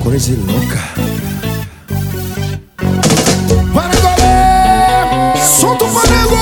crazy louca. Para, galera! Solta o panego!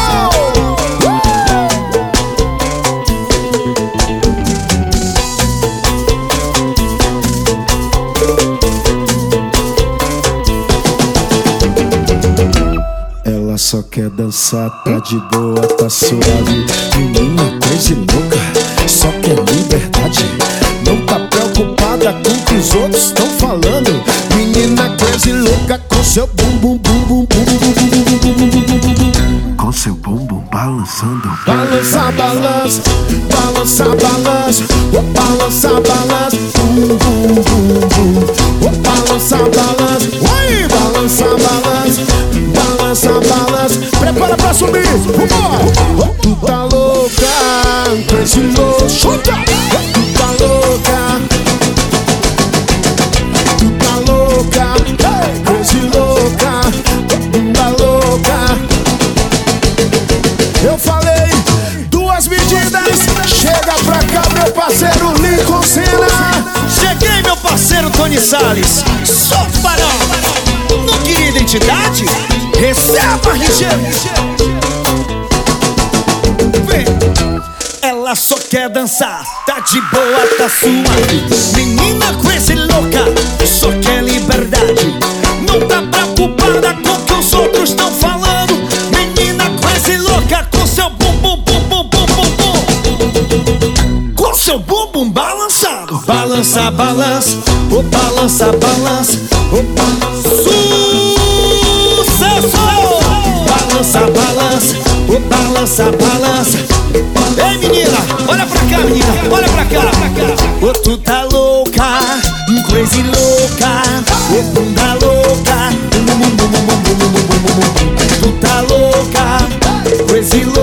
Ela só quer dançar, tá de boa, tá suave. Menina crazy louca, só quer liberdade. Não tá preocupada com o que os outros estão falando. Menina crazy louca com seu bum bum bum bum bum bum bum bum bum, com seu bumbum balançando. Balança, balança, balança, balança, oh, balança, balança, bum bum bum bum, oh, balança, balança, oi, balança, balança, balança, balança. Prepara pra subir, vambora. Tu tá louca, crazy louca, solta. Tu tá louca, tu tá louca, hey, crazy louca, bunda louca. Eu falei duas medidas, chega pra cá meu parceiro Lincoln Senna. Cheguei, meu parceiro Tony Salles. Sou farol. Não queria identidade? Receba, RG. Vem. Ela só quer dançar, tá de boa, tá suave. Menina crazy louca, só quer liberdade. Não tá preocupada com o que os outros estão falando. Menina crazy louca com seu bum bum bum bum bum bum bum, com seu bumbum balançado. Balança, balança, oh, balança, balança, oh, balança. Sucesso! Balança, balança, oh, balança, balança. Ei, menina, olha pra cá, menina, olha pra cá. Oh, tu tá louca, crazy louca, oh, bunda louca, tu tá louca, crazy louca.